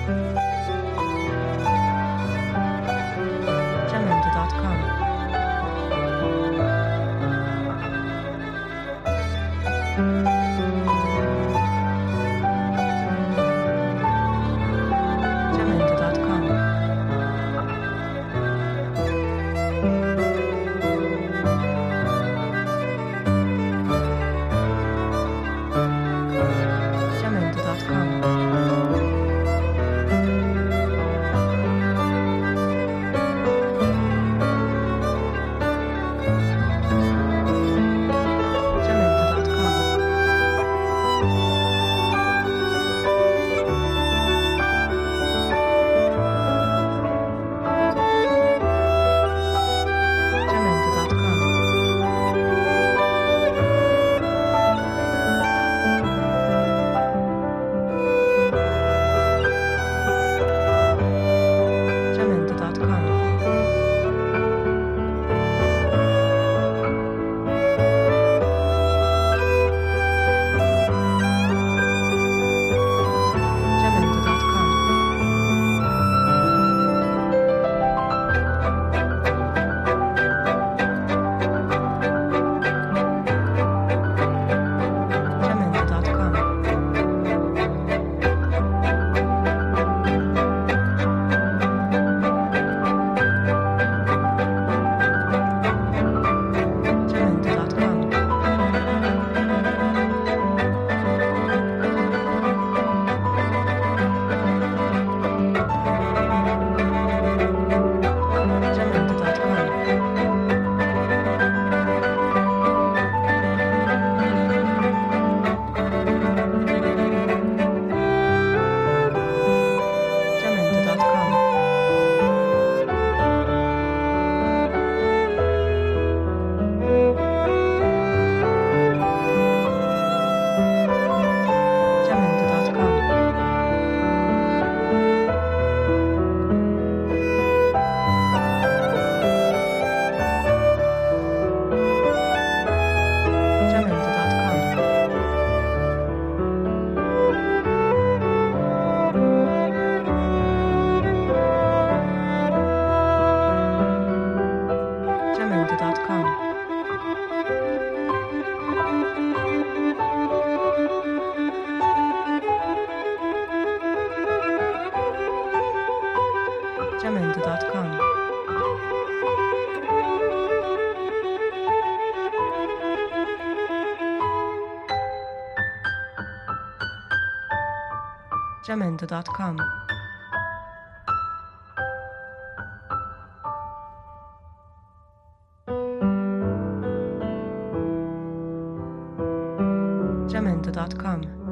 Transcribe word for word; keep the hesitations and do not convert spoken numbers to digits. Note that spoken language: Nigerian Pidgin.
jamendo dot com jamendo dot com jamendo dot com jamendo dot com jamendo dot com jamendo dot com jamendo dot com jamendo dot com jamendo dot com jamendo dot com jamendo dot com jamendo dot com jamendo dot com jamendo dot com jamendo dot com jamendo dot com jamendo dot com